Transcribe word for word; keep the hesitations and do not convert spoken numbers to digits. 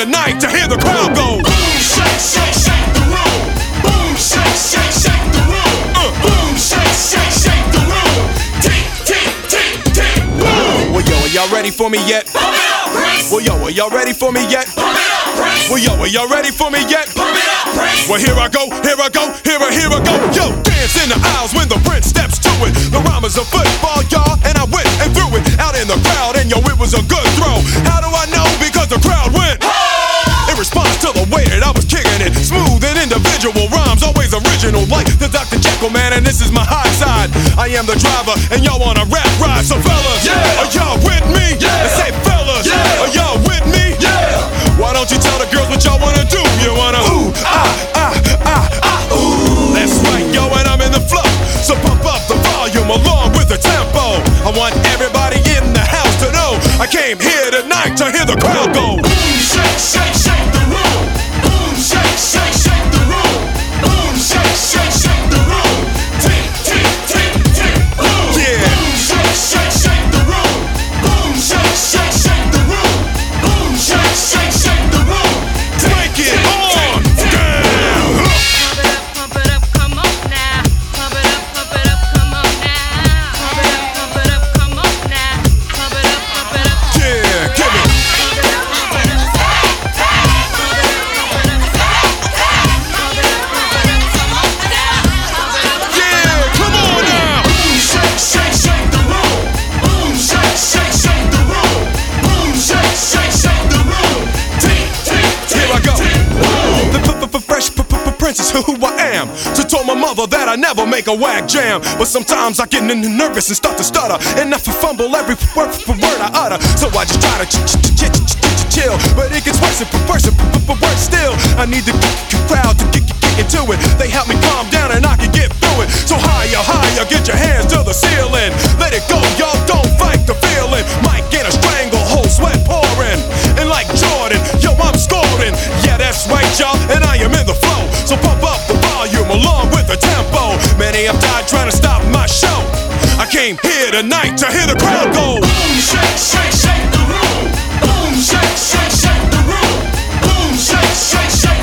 tonight to hear the crowd go. Boom, shake, shake, shake the room. Boom, shake, shake, shake the room. Uh. Boom, shake, shake, shake the room. Tick, tick, tick, tick, boom. Well, yo, are y'all ready for me yet? Pump it up, Prince. Well, yo, are y'all ready for me yet? Pump it up, Prince. Well, yo, are y'all ready for me yet? Pump it up, Prince. Well, here I go, here I go, here I, here I go. Yo, dance in the aisles when the prince steps to it. The rhyme is a football, y'all, and I went and threw it out in the crowd, and yo, it was a good throw. How do I know? Because the crowd went. In response to the way that I was kicking it, smooth and individual rhymes, always original, like the Doctor Jekyll man, and this is my high side. I am the driver, and y'all on a rap ride, so fellas, yeah. Are y'all with me? Yeah. And say fellas, yeah. Are y'all with me? Yeah. Why don't you tell the girls what y'all wanna do? You wanna ooh, ah, ah, ah, ah, ooh. That's right, yo, and I'm in the flow, so pump up the volume along with the tempo. I want everybody in the house to know I came here tonight to hear the crowd go. Boom, shake, shake, shake the room. Boom, shake, shake, shake the room. Boom, shake, shake, shake the room. Tick, tick, tick, tick, boom. Yeah. Boom, shake, shake, shake the room. Boom, shake, shake, shake the room. Boom, shake, shake, shake the room. Break it on down. Pump it up, pump it up, come on now. Pump it up, pump it up, come on now. Pump it up, pump it up, come on now. Pump it up, pump it up. Yeah, give it. Yeah, come on now. Boom, shake, shake, shake the room. Boom, shake, shake, shake the room. Boom, shake, shake, shake the room. Tick, tick, tick, Here I go. tick, boom. The p-p-fresh p-p-prince is who I am. So told my mother that I never make a whack jam. But sometimes I get n- n- nervous and start to stutter, and I fumble every word for word I utter. So I just try to ch- ch- ch- ch- ch- chill, but it gets worse and worse and worse still. I need the crowd to get, get, get into it. They help me calm down and I can get through it. So higher, higher, get your hands to the ceiling. Let it go, y'all, don't fight the feeling. Might get a stranglehold, sweat pouring. And like Jordan, yo, I'm scoring. Yeah, that's right, y'all, and I am in the flow. So pump up the volume along with the tempo. Many have died trying to stop my show. I came here tonight to hear the crowd go. Boom, shake, shake, shake the room. Boom, shake, shake, shake the room. Boom, shake, shake, shake